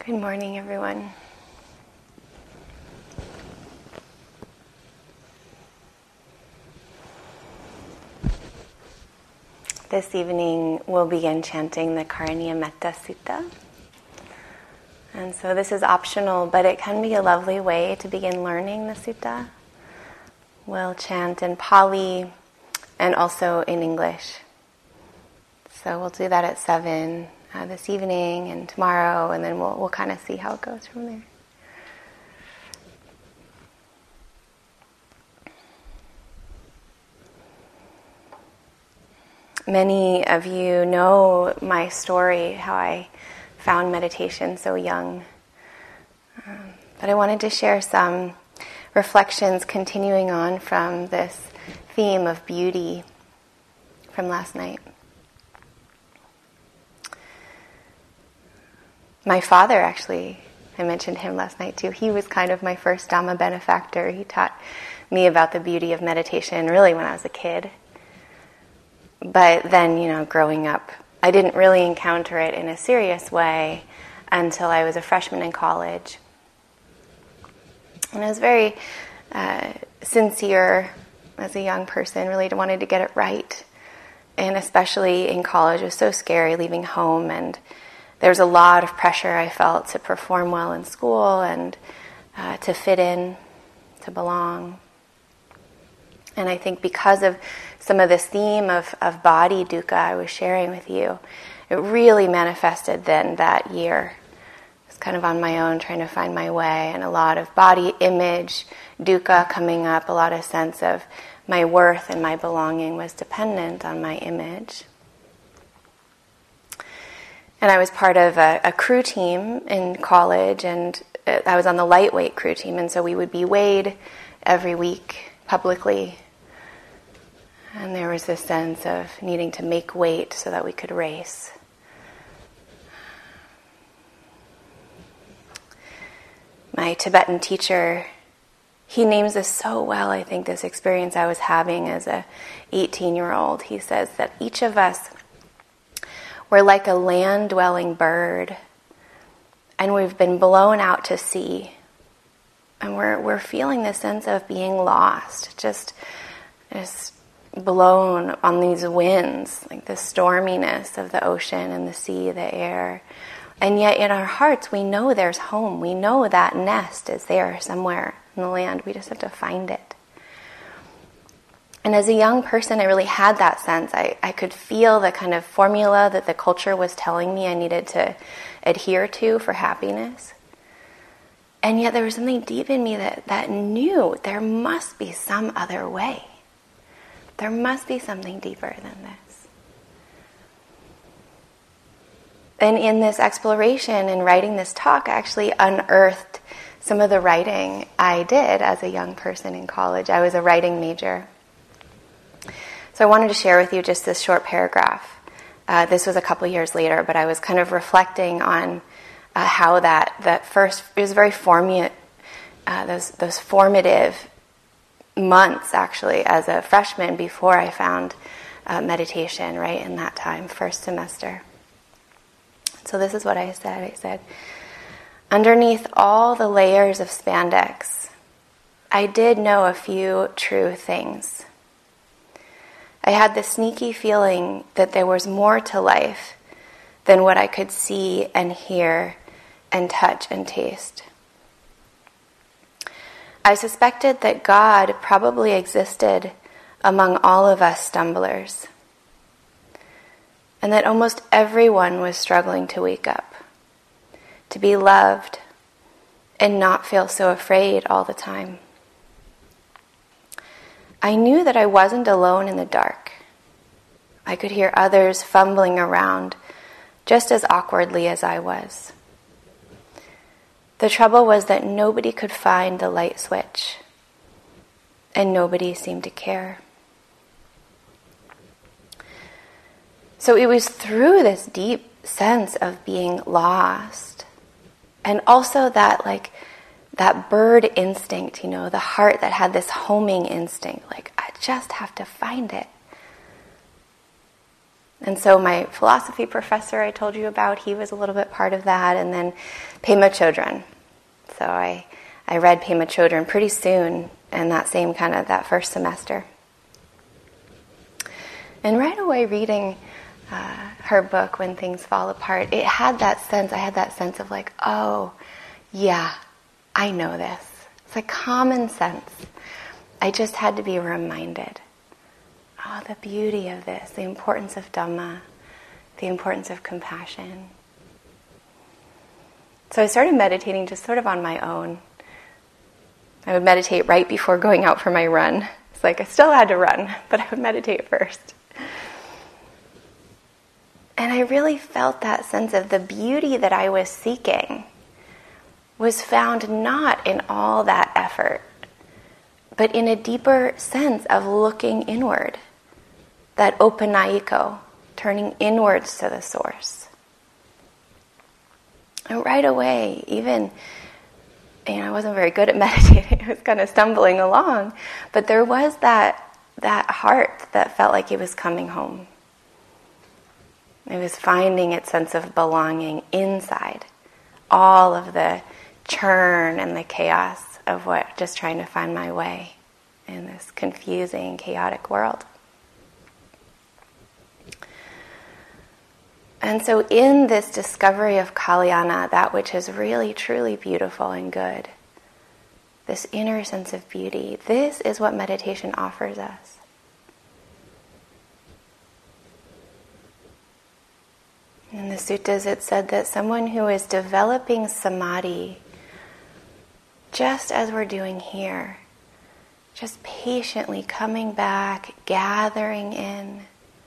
Good morning, everyone. This evening we'll begin chanting the Karaniya Metta Sutta. And so this is optional, but it can be a lovely way to begin learning the sutta. We'll chant in Pali and also in English. So we'll do that at 7 this evening and tomorrow, and then we'll kind of see how it goes from there. Many of you know my story, how I found meditation so young. But I wanted to share some reflections continuing on from this theme of beauty from last night. My father, actually, I mentioned him last night too. He was kind of my first Dhamma benefactor. He taught me about the beauty of meditation really when I was a kid. But then, growing up, I didn't really encounter it in a serious way until I was a freshman in college. And I was very sincere as a young person, really wanted to get it right. And especially in college, it was so scary leaving home, and there was a lot of pressure I felt to perform well in school and to fit in, to belong. And I think because of some of this theme of body dukkha I was sharing with you, it really manifested then that year. I was kind of on my own trying to find my way, and a lot of body image dukkha coming up, a lot of sense of my worth and my belonging was dependent on my image. And I was part of a crew team in college, and I was on the lightweight crew team, and so we would be weighed every week publicly. And there was this sense of needing to make weight so that we could race. My Tibetan teacher, he names this so well, I think, this experience I was having as a 18-year-old. He says that each of us, we're like a land-dwelling bird, and we've been blown out to sea. And we're feeling this sense of being lost, just blown on these winds, like the storminess of the ocean and the sea, the air. And yet in our hearts, we know there's home. We know that nest is there somewhere in the land. We just have to find it. And as a young person, I really had that sense. I could feel the kind of formula that the culture was telling me I needed to adhere to for happiness. And yet there was something deep in me that knew there must be some other way. There must be something deeper than this. And in this exploration and writing this talk, I actually unearthed some of the writing I did as a young person in college. I was a writing major. So I wanted to share with you just this short paragraph. This was a couple years later, but I was kind of reflecting on how that first, it was very those formative months, actually, as a freshman before I found meditation, right, in that time, first semester. So this is what I said. I said, underneath all the layers of spandex, I did know a few true things. I had the sneaky feeling that there was more to life than what I could see and hear and touch and taste. I suspected that God probably existed among all of us stumblers, and that almost everyone was struggling to wake up, to be loved, and not feel so afraid all the time. I knew that I wasn't alone in the dark. I could hear others fumbling around just as awkwardly as I was. The trouble was that nobody could find the light switch, and nobody seemed to care. So it was through this deep sense of being lost, and also that bird instinct, the heart that had this homing instinct, I just have to find it. And so my philosophy professor I told you about, he was a little bit part of that, and then Pema Chodron. So I read Pema Chodron pretty soon in that same that first semester. And right away reading her book, When Things Fall Apart, I had that sense of like, oh, yeah, I know this. It's like common sense. I just had to be reminded. Oh, the beauty of this, the importance of Dhamma, the importance of compassion. So I started meditating just sort of on my own. I would meditate right before going out for my run. It's like I still had to run, but I would meditate first. And I really felt that sense of the beauty that I was seeking was found not in all that effort, but in a deeper sense of looking inward. That opanayiko, turning inwards to the source. And right away, even, I wasn't very good at meditating, I was kind of stumbling along, but there was that heart that felt like it was coming home. It was finding its sense of belonging inside all of the churn and the chaos of just trying to find my way in this confusing, chaotic world. And so in this discovery of Kalyana, that which is really, truly beautiful and good, this inner sense of beauty, this is what meditation offers us. In the suttas it said that someone who is developing samadhi, just as we're doing here, just patiently coming back, gathering in,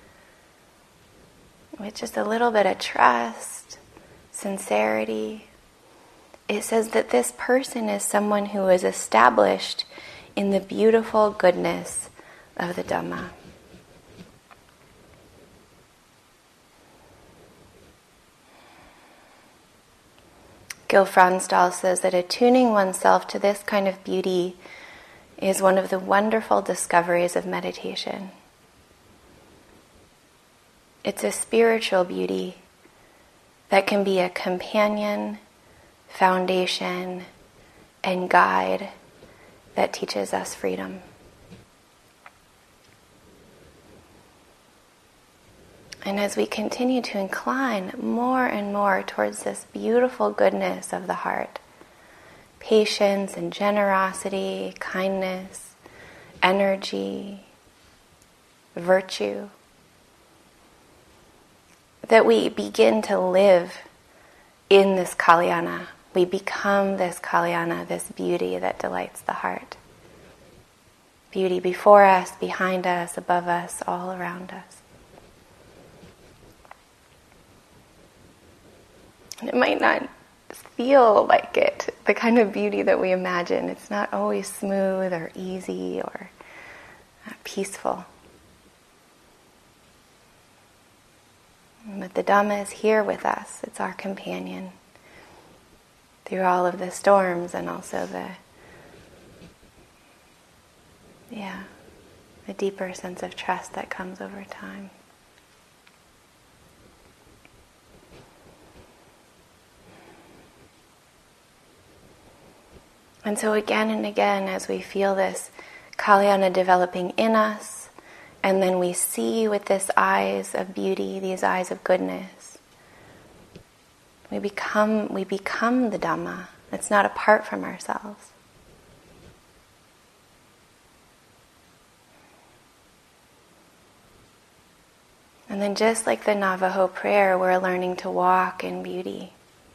with just a little bit of trust, sincerity. It says that this person is someone who is established in the beautiful goodness of the Dhamma. Gil Fronsdal says that attuning oneself to this kind of beauty is one of the wonderful discoveries of meditation. It's a spiritual beauty that can be a companion, foundation, and guide that teaches us freedom. And as we continue to incline more and more towards this beautiful goodness of the heart, patience and generosity, kindness, energy, virtue, that we begin to live in this Kalyana. We become this Kalyana, this beauty that delights the heart. Beauty before us, behind us, above us, all around us. And it might not feel like it, the kind of beauty that we imagine. It's not always smooth or easy or peaceful. But the Dhamma is here with us. It's our companion through all of the storms and also the deeper sense of trust that comes over time. And so again and again, as we feel this Kalyana developing in us, and then we see with this eyes of beauty, these eyes of goodness, we become the Dhamma. It's not apart from ourselves. And then just like the Navajo prayer, we're learning to walk in beauty.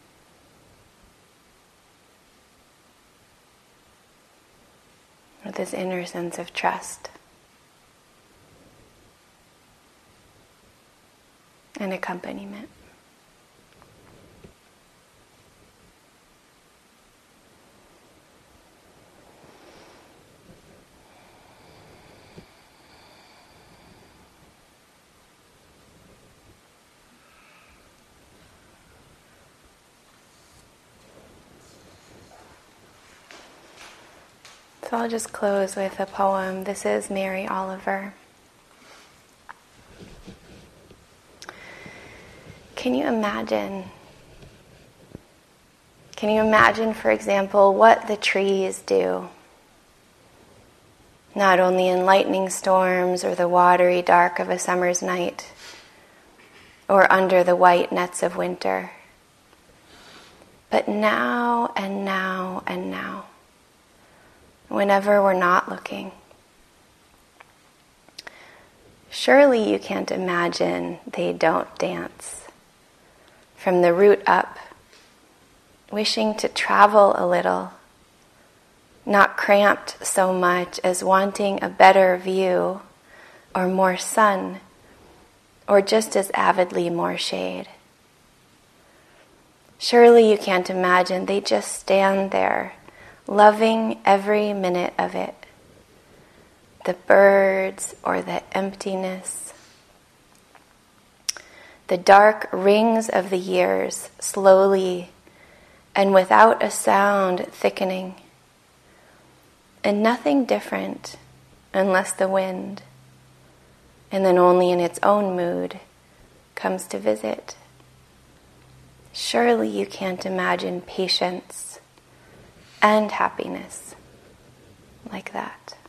With this inner sense of trust and accompaniment. So I'll just close with a poem. This is Mary Oliver. can you imagine? Can you imagine, for example, what the trees do? Not only in lightning storms or the watery dark of a summer's night, or under the white nets of winter, but now and now and now, whenever we're not looking. Surely you can't imagine they don't dance. From the root up, wishing to travel a little, not cramped so much as wanting a better view, or more sun, or just as avidly more shade. Surely you can't imagine they just stand there, loving every minute of it. The birds or the emptiness. The dark rings of the years slowly and without a sound thickening. And nothing different unless the wind, and then only in its own mood, comes to visit. Surely you can't imagine patience and happiness like that.